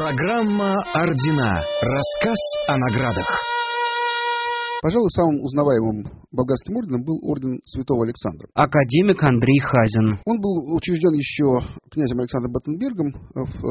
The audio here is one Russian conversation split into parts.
Программа «Ордена». Рассказ о наградах. Пожалуй, самым узнаваемым болгарским орденом был орден Святого Александра. Академик Андрей Хазин. Он был учрежден еще князем Александром Баттенбергом в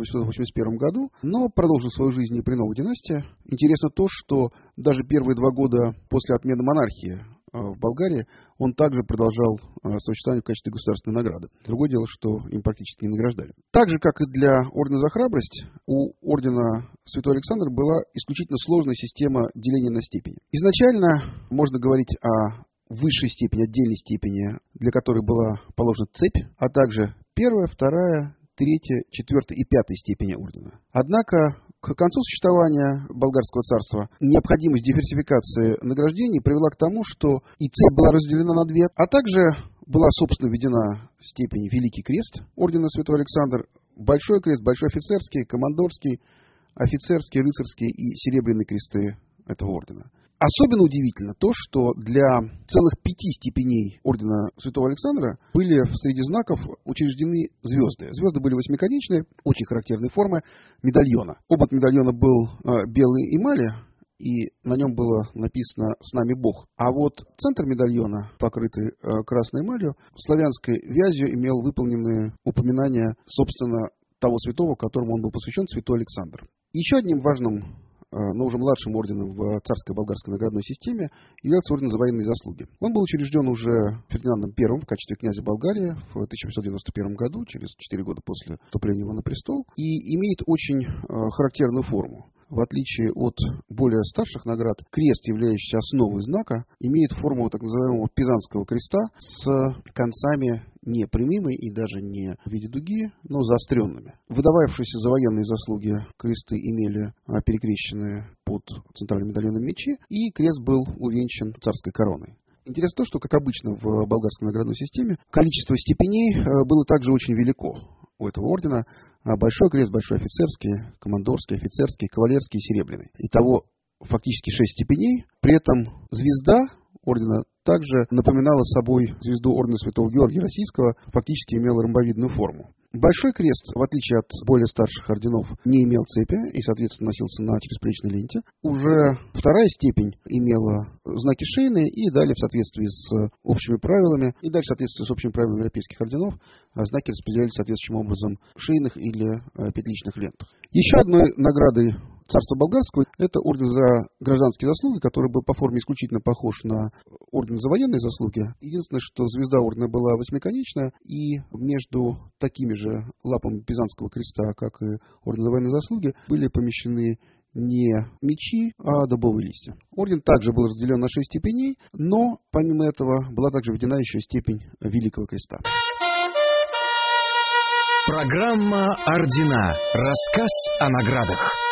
1881 году, но продолжил свою жизнь и при новой династии. Интересно то, что даже первые 2 года после отмены монархии в Болгарии он также продолжал существование в качестве государственной награды. Другое дело, что им практически не награждали. Так же, как и для ордена за храбрость, у ордена Святого Александра была исключительно сложная система деления на степени. Изначально можно говорить о высшей степени, отдельной степени, для которой была положена цепь, а также 1, 2, 3, 4 и 5 степени ордена. Однако к концу существования болгарского царства необходимость диверсификации награждений привела к тому, что и цепь была разделена на 2, а также была, собственно, введена степень Великий Крест ордена Святого Александра, Большой Крест, Большой Офицерский, Командорский, Офицерский, Рыцарский и Серебряный кресты этого ордена. Особенно удивительно то, что для целых 5 степеней ордена Святого Александра были среди знаков учреждены звезды. Звезды были 8-конечные, очень характерной формы медальона. Обод медальона был белой эмали, и на нем было написано «С нами Бог». А вот центр медальона, покрытый красной эмалью, славянской вязью имел выполненные упоминания, собственно, того святого, которому он был посвящен, Святой Александр. Еще одним важным, но уже младшим орденом в царской болгарской наградной системе является орден за военные заслуги. Он был учрежден уже Фердинандом I в качестве князя Болгарии в 1891 году, через 4 года после вступления его на престол, и имеет очень характерную форму. В отличие от более старших наград, крест, являющийся основой знака, имеет форму так называемого пизанского креста с концами не прямыми и даже не в виде дуги, но заостренными. Выдававшиеся за военные заслуги кресты имели перекрещенные под центральным медальоном мечи, и крест был увенчан царской короной. Интересно то, что, как обычно в болгарской наградной системе, количество степеней было также очень велико у этого ордена. Большой крест, Большой Офицерский, Командорский, Офицерский, Кавалерский и Серебряный. Итого фактически 6 степеней. При этом звезда ордена также напоминала собой звезду ордена Святого Георгия Российского, фактически имела ромбовидную форму. Большой крест, в отличие от более старших орденов, не имел цепи и, соответственно, носился на черезплечной ленте. Уже 2 степень имела знаки шейные, и далее в соответствии с общими правилами, европейских орденов, знаки распределялись соответствующим образом в шейных или петличных лентах. Еще одной наградой царства болгарского это орден за гражданские заслуги, который был по форме исключительно похож на орден за военные заслуги. Единственное, что звезда ордена была 8-конечная, и между такими же лапами Пизанского креста, как и орден за военные заслуги, были помещены не мечи, а дубовые листья. Орден также был разделен на 6 степеней, но помимо этого была также введена еще степень Великого Креста. Программа «Ордена». Рассказ о наградах.